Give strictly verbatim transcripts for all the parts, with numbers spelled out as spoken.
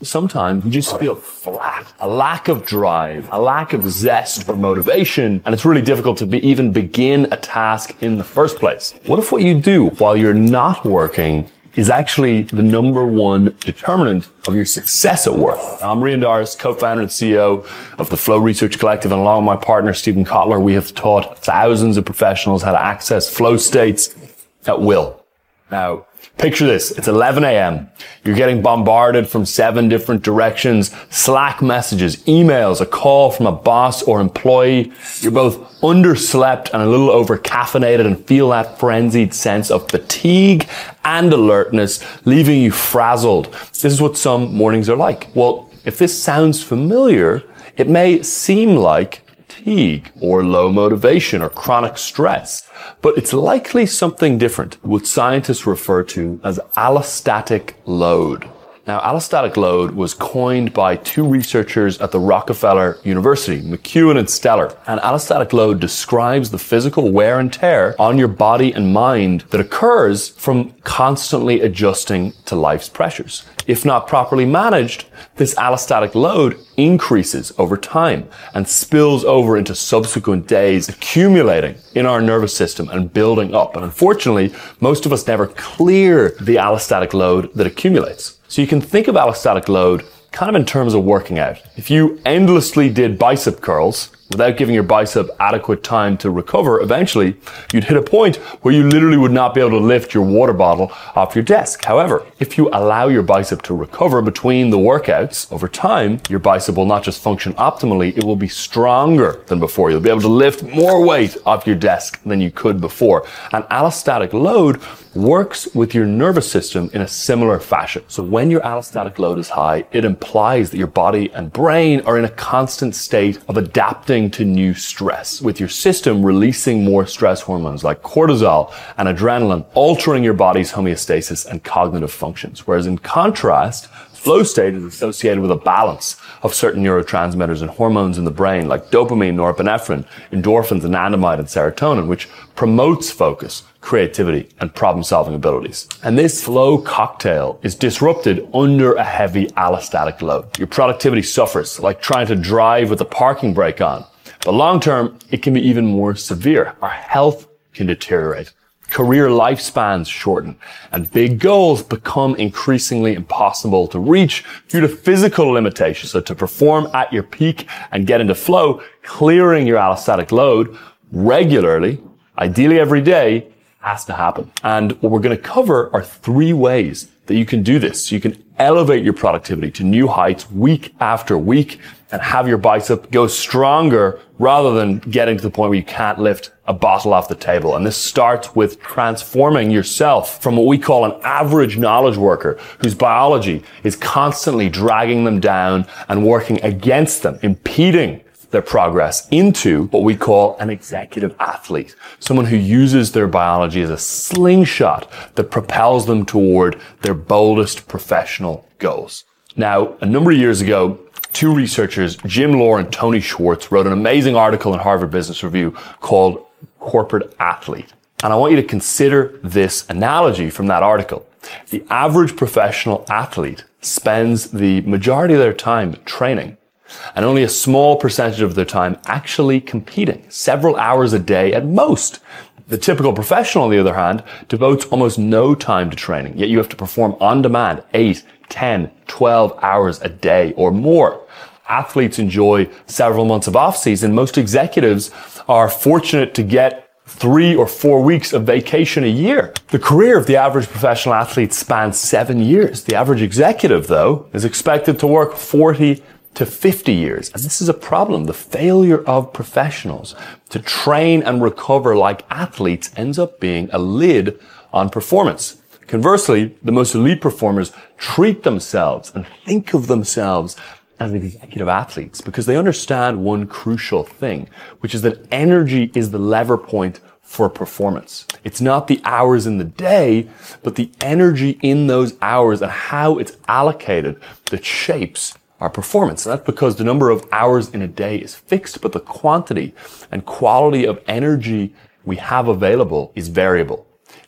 sometimes you just feel flat, a lack of drive, a lack of zest or motivation, and it's really difficult to be, even begin a task in the first place. What if what you do while you're not working is actually the number one determinant of your success at work? I'm Rian Doris, co-founder and C E O of the Flow Research Collective, and along with my partner, Stephen Kotler, we have taught thousands of professionals how to access flow states at will. Now, picture this. It's eleven a.m. You're getting bombarded from seven different directions, Slack messages, emails, a call from a boss or employee. You're both underslept and a little over caffeinated and feel that frenzied sense of fatigue and alertness, leaving you frazzled. This is what some mornings are like. Well, if this sounds familiar, it may seem like fatigue or low motivation or chronic stress, but it's likely something different, what scientists refer to as allostatic load. Now, allostatic load was coined by two researchers at the Rockefeller University, McEwen and Steller. And allostatic load describes the physical wear and tear on your body and mind that occurs from constantly adjusting to life's pressures. If not properly managed, this allostatic load increases over time and spills over into subsequent days, accumulating in our nervous system and building up. And unfortunately, most of us never clear the allostatic load that accumulates. So you can think of allostatic load kind of in terms of working out. If you endlessly did bicep curls without giving your bicep adequate time to recover, eventually you'd hit a point where you literally would not be able to lift your water bottle off your desk. However, if you allow your bicep to recover between the workouts, over time, your bicep will not just function optimally, it will be stronger than before. You'll be able to lift more weight off your desk than you could before. And allostatic load works with your nervous system in a similar fashion. So when your allostatic load is high, it implies that your body and brain are in a constant state of adapting to new stress, with your system releasing more stress hormones like cortisol and adrenaline, altering your body's homeostasis and cognitive functions. Whereas in contrast, flow state is associated with a balance of certain neurotransmitters and hormones in the brain like dopamine, norepinephrine, endorphins, anandamide, and serotonin, which promotes focus, creativity, and problem-solving abilities. And this flow cocktail is disrupted under a heavy allostatic load. Your productivity suffers, like trying to drive with the parking brake on. But long-term, it can be even more severe. Our health can deteriorate. Career lifespans shorten, and big goals become increasingly impossible to reach due to physical limitations. So to perform at your peak and get into flow, clearing your allostatic load regularly, ideally every day, has to happen. And what we're going to cover are three ways that you can do this. You can elevate your productivity to new heights week after week and have your bicep go stronger rather than getting to the point where you can't lift a bottle off the table. And this starts with transforming yourself from what we call an average knowledge worker whose biology is constantly dragging them down and working against them, impeding their progress, into what we call an executive athlete, someone who uses their biology as a slingshot that propels them toward their boldest professional goals. Now, a number of years ago, two researchers, Jim Lohr and Tony Schwartz, wrote an amazing article in Harvard Business Review called Corporate Athlete. And I want you to consider this analogy from that article. The average professional athlete spends the majority of their time training, and only a small percentage of their time actually competing, several hours a day at most. The typical professional, on the other hand, devotes almost no time to training, yet you have to perform on demand eight, ten, twelve hours a day or more. Athletes enjoy several months of off-season. Most executives are fortunate to get three or four weeks of vacation a year. The career of the average professional athlete spans seven years. The average executive, though, is expected to work forty to fifty years. And this is a problem. The failure of professionals to train and recover like athletes ends up being a lid on performance. Conversely, the most elite performers treat themselves and think of themselves as executive athletes because they understand one crucial thing, which is that energy is the lever point for performance. It's not the hours in the day, but the energy in those hours and how it's allocated that shapes our performance. And that's because the number of hours in a day is fixed, but the quantity and quality of energy we have available is variable.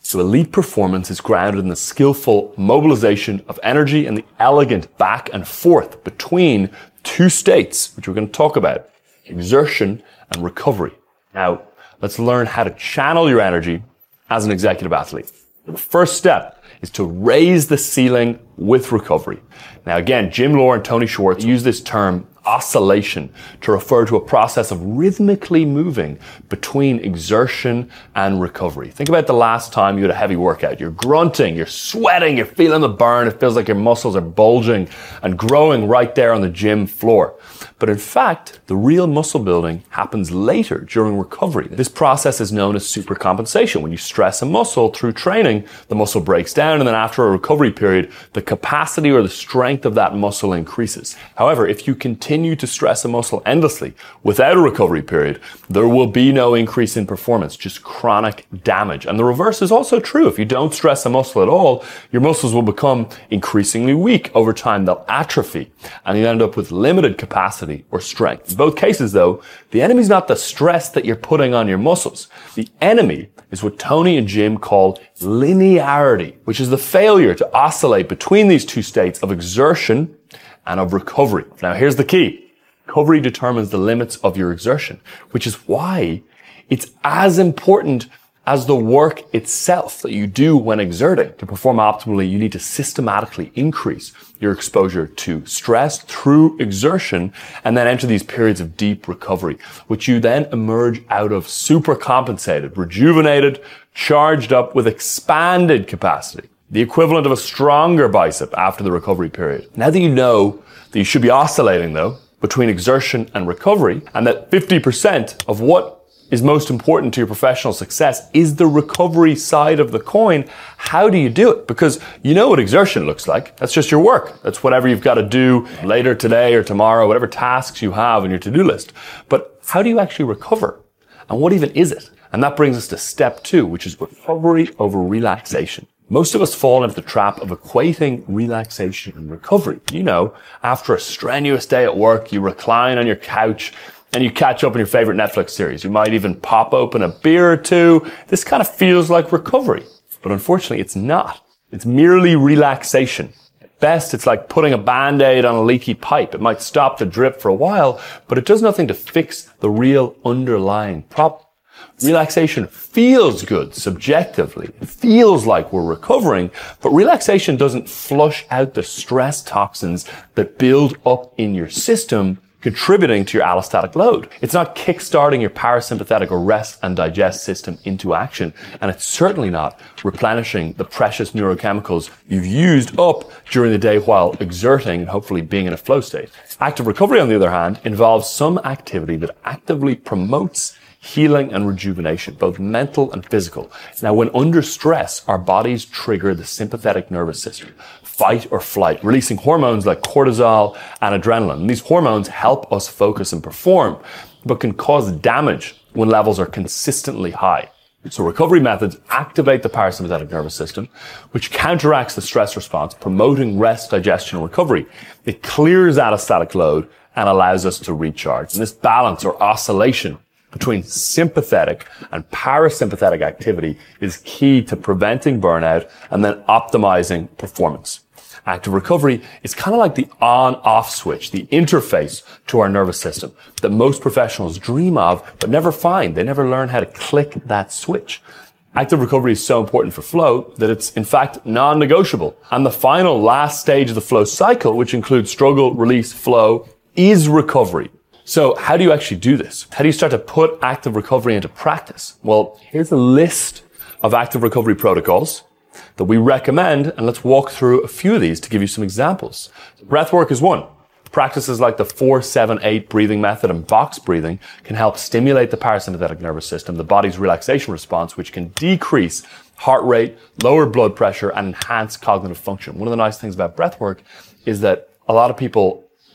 So elite performance is grounded in the skillful mobilization of energy and the elegant back and forth between two states, which we're going to talk about, exertion and recovery. Now, let's learn how to channel your energy as an executive athlete. The first step is to raise the ceiling with recovery. Now again, Jim Lohr and Tony Schwartz use this term oscillation to refer to a process of rhythmically moving between exertion and recovery. Think about the last time you had a heavy workout. You're grunting, you're sweating, you're feeling the burn. It feels like your muscles are bulging and growing right there on the gym floor. But in fact, the real muscle building happens later during recovery. This process is known as supercompensation. When you stress a muscle through training, the muscle breaks down, and then after a recovery period, the capacity or the strength of that muscle increases. However, if you continue to stress a muscle endlessly without a recovery period, there will be no increase in performance, just chronic damage. And the reverse is also true. If you don't stress a muscle at all, your muscles will become increasingly weak. Over time, they'll atrophy, and you end up with limited capacity or strength. In both cases, though, the enemy is not the stress that you're putting on your muscles. The enemy is what Tony and Jim call linearity, which is the failure to oscillate between these two states of exertion and of recovery. Now, here's the key. Recovery determines the limits of your exertion, which is why it's as important as the work itself that you do when exerting. To perform optimally, you need to systematically increase your exposure to stress through exertion and then enter these periods of deep recovery, which you then emerge out of super compensated, rejuvenated, charged up with expanded capacity, the equivalent of a stronger bicep after the recovery period. Now that you know that you should be oscillating, though, between exertion and recovery, and that fifty percent of what is most important to your professional success is the recovery side of the coin, how do you do it? Because you know what exertion looks like. That's just your work. That's whatever you've got to do later today or tomorrow, whatever tasks you have on your to-do list. But how do you actually recover? And what even is it? And that brings us to step two, which is recovery over relaxation. Most of us fall into the trap of equating relaxation and recovery. You know, after a strenuous day at work, you recline on your couch and you catch up on your favorite Netflix series. You might even pop open a beer or two. This kind of feels like recovery. But unfortunately, it's not. It's merely relaxation. At best, it's like putting a Band-Aid on a leaky pipe. It might stop the drip for a while, but it does nothing to fix the real underlying problem. Relaxation feels good subjectively. It feels like we're recovering, but relaxation doesn't flush out the stress toxins that build up in your system, contributing to your allostatic load. It's not kickstarting your parasympathetic or rest and digest system into action. And it's certainly not replenishing the precious neurochemicals you've used up during the day while exerting and hopefully being in a flow state. Active recovery, on the other hand, involves some activity that actively promotes healing and rejuvenation, both mental and physical. Now, when under stress, our bodies trigger the sympathetic nervous system, fight or flight, releasing hormones like cortisol and adrenaline. And these hormones help us focus and perform, but can cause damage when levels are consistently high. So recovery methods activate the parasympathetic nervous system, which counteracts the stress response, promoting rest, digestion, and recovery. It clears allostatic load and allows us to recharge. And this balance or oscillation between sympathetic and parasympathetic activity is key to preventing burnout and then optimizing performance. Active recovery is kind of like the on-off switch, the interface to our nervous system that most professionals dream of but never find. They never learn how to click that switch. Active recovery is so important for flow that it's in fact non-negotiable. And the final last stage of the flow cycle, which includes struggle, release, flow, is recovery. So how do you actually do this? How do you start to put active recovery into practice? Well, here's a list of active recovery protocols that we recommend, and let's walk through a few of these to give you some examples. Breathwork is one. Practices like the four seven eight breathing method and box breathing can help stimulate the parasympathetic nervous system, the body's relaxation response, which can decrease heart rate, lower blood pressure, and enhance cognitive function. One of the nice things about breathwork is that a lot of people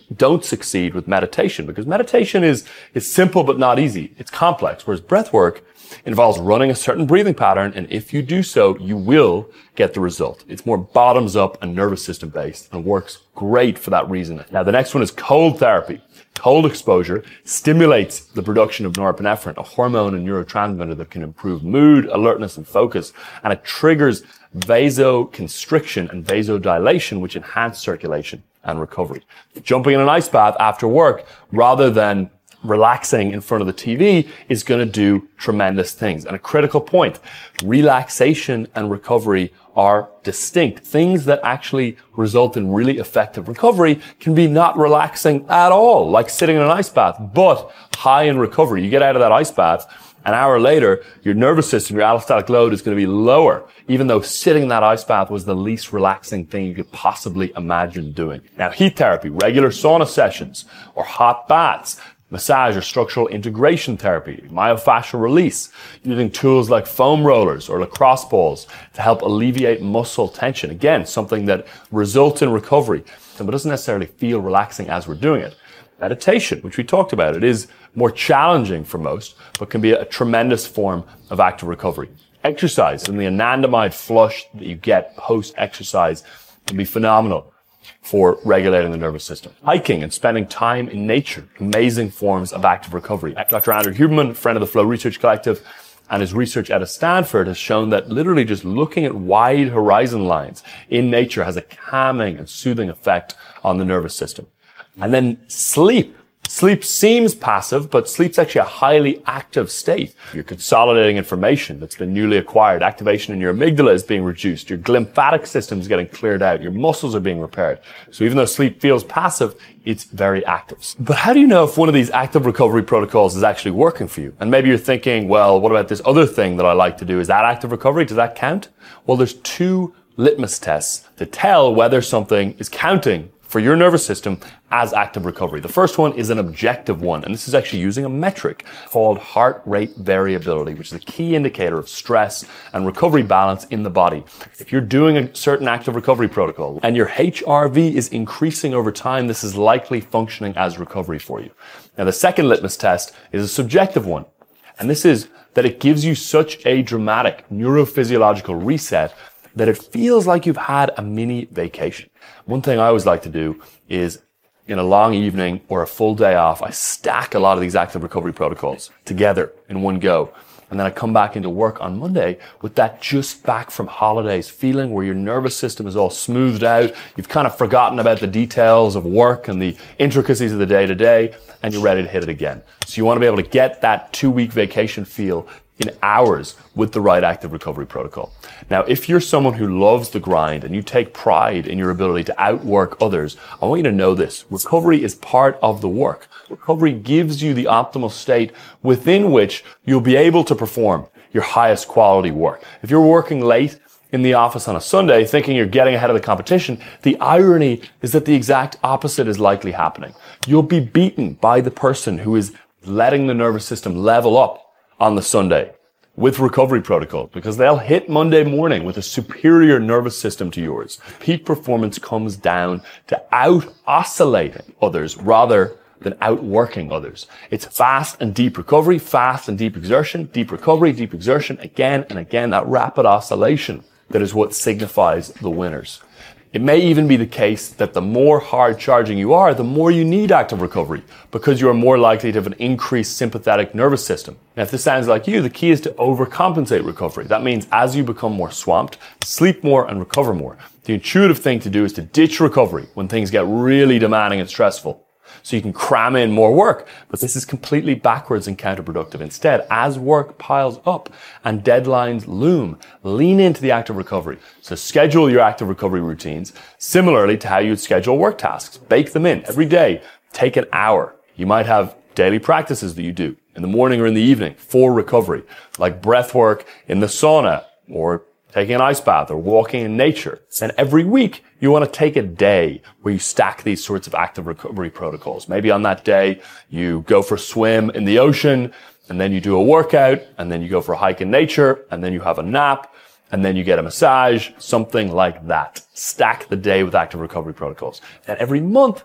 don't succeed with meditation, because meditation is, is simple but not easy. It's complex, whereas breath work involves running a certain breathing pattern, and if you do so, you will get the result. It's more bottoms up and nervous system based and works great for that reason. Now, the next one is cold therapy. Cold exposure stimulates the production of norepinephrine, a hormone and neurotransmitter that can improve mood, alertness, and focus, and it triggers vasoconstriction and vasodilation, which enhance circulation and recovery. Jumping in an ice bath after work, rather than relaxing in front of the T V, is going to do tremendous things. And a critical point, relaxation and recovery are distinct. Things that actually result in really effective recovery can be not relaxing at all, like sitting in an ice bath, but high in recovery. You get out of that ice bath, an hour later, your nervous system, your allostatic load is going to be lower, even though sitting in that ice bath was the least relaxing thing you could possibly imagine doing. Now, heat therapy, regular sauna sessions, or hot baths, massage or structural integration therapy, myofascial release, using tools like foam rollers or lacrosse balls to help alleviate muscle tension. Again, something that results in recovery, but doesn't necessarily feel relaxing as we're doing it. Meditation, which we talked about, it is more challenging for most, but can be a tremendous form of active recovery. Exercise and the anandamide flush that you get post-exercise can be phenomenal for regulating the nervous system. Hiking and spending time in nature, amazing forms of active recovery. Doctor Andrew Huberman, friend of the Flow Research Collective, and his research out of Stanford has shown that literally just looking at wide horizon lines in nature has a calming and soothing effect on the nervous system. And then sleep. Sleep seems passive, but sleep's actually a highly active state. You're consolidating information that's been newly acquired. Activation in your amygdala is being reduced. Your glymphatic system is getting cleared out. Your muscles are being repaired. So even though sleep feels passive, it's very active. But how do you know if one of these active recovery protocols is actually working for you? And maybe you're thinking, well, what about this other thing that I like to do? Is that active recovery? Does that count? Well, there's two litmus tests to tell whether something is counting for your nervous system as active recovery. The first one is an objective one, and this is actually using a metric called heart rate variability, which is a key indicator of stress and recovery balance in the body. If you're doing a certain active recovery protocol and your H R V is increasing over time, this is likely functioning as recovery for you. Now, the second litmus test is a subjective one, and this is that it gives you such a dramatic neurophysiological reset that it feels like you've had a mini vacation. One thing I always like to do is, in a long evening or a full day off, I stack a lot of these active recovery protocols together in one go. And then I come back into work on Monday with that just back from holidays feeling where your nervous system is all smoothed out. You've kind of forgotten about the details of work and the intricacies of the day to day, and you're ready to hit it again. So you want to be able to get that two week vacation feel in hours with the right active recovery protocol. Now, if you're someone who loves the grind and you take pride in your ability to outwork others, I want you to know this. Recovery is part of the work. Recovery gives you the optimal state within which you'll be able to perform your highest quality work. If you're working late in the office on a Sunday thinking you're getting ahead of the competition, the irony is that the exact opposite is likely happening. You'll be beaten by the person who is letting the nervous system level up on the Sunday with recovery protocols, because they'll hit Monday morning with a superior nervous system to yours. Peak performance comes down to out-oscillating others rather than outworking others. It's fast and deep recovery, fast and deep exertion, deep recovery, deep exertion, again and again, that rapid oscillation that is what signifies the winners. It may even be the case that the more hard charging you are, the more you need active recovery, because you are more likely to have an increased sympathetic nervous system. Now, if this sounds like you, the key is to overcompensate recovery. That means as you become more swamped, sleep more and recover more. The intuitive thing to do is to ditch recovery when things get really demanding and stressful, so you can cram in more work. But this is completely backwards and counterproductive. Instead, as work piles up and deadlines loom, lean into the active recovery. So schedule your active recovery routines similarly to how you'd schedule work tasks. Bake them in every day. Take an hour. You might have daily practices that you do in the morning or in the evening for recovery, like breath work in the sauna, or taking an ice bath, or walking in nature. And every week, you want to take a day where you stack these sorts of active recovery protocols. Maybe on that day, you go for a swim in the ocean, and then you do a workout, and then you go for a hike in nature, and then you have a nap, and then you get a massage, something like that. Stack the day with active recovery protocols. And every month,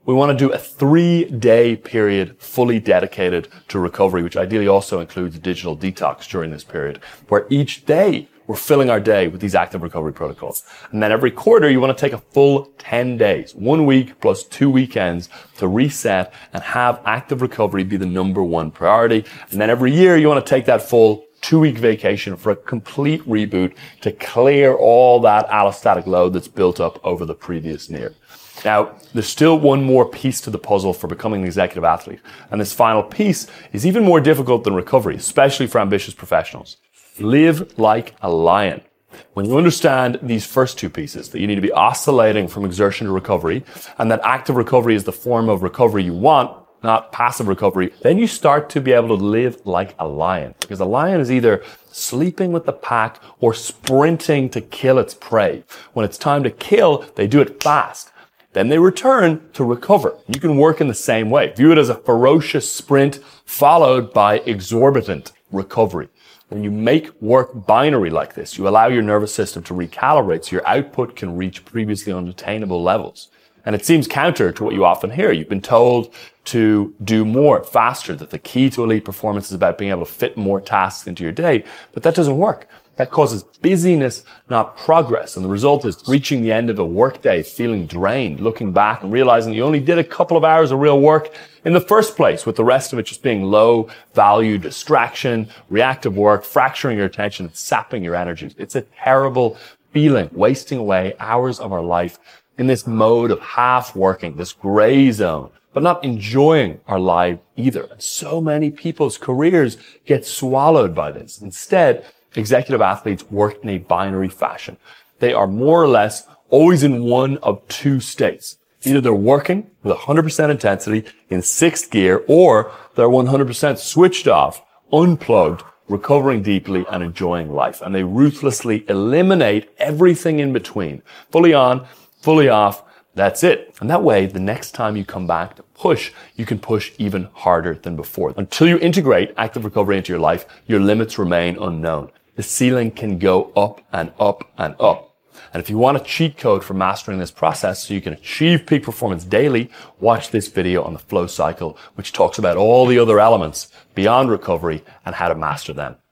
we want to do a three-day period fully dedicated to recovery, which ideally also includes a digital detox during this period, where each day we're filling our day with these active recovery protocols. And then every quarter, you want to take a full ten days, one week plus two weekends to reset and have active recovery be the number one priority. And then every year, you want to take that full two-week vacation for a complete reboot to clear all that allostatic load that's built up over the previous year. Now, there's still one more piece to the puzzle for becoming an executive athlete. And this final piece is even more difficult than recovery, especially for ambitious professionals. Live like a lion. When you understand these first two pieces, that you need to be oscillating from exertion to recovery, and that active recovery is the form of recovery you want, not passive recovery, then you start to be able to live like a lion. Because a lion is either sleeping with the pack or sprinting to kill its prey. When it's time to kill, they do it fast. Then they return to recover. You can work in the same way. View it as a ferocious sprint followed by exorbitant recovery. When you make work binary like this, you allow your nervous system to recalibrate so your output can reach previously unattainable levels. And it seems counter to what you often hear. You've been told to do more faster, that the key to elite performance is about being able to fit more tasks into your day, but that doesn't work. That causes busyness, not progress. And the result is reaching the end of a workday, feeling drained, looking back and realizing you only did a couple of hours of real work in the first place, with the rest of it just being low value distraction, reactive work, fracturing your attention, and sapping your energies. It's a terrible feeling, wasting away hours of our life in this mode of half working, this gray zone, but not enjoying our life either. And so many people's careers get swallowed by this. Instead, executive athletes work in a binary fashion. They are more or less always in one of two states. Either they're working with one hundred percent intensity in sixth gear, or they're one hundred percent switched off, unplugged, recovering deeply and enjoying life. And they ruthlessly eliminate everything in between. Fully on, fully off, that's it. And that way, the next time you come back to push, you can push even harder than before. Until you integrate active recovery into your life, your limits remain unknown. The ceiling can go up and up and up. And if you want a cheat code for mastering this process so you can achieve peak performance daily, watch this video on the flow cycle, which talks about all the other elements beyond recovery and how to master them.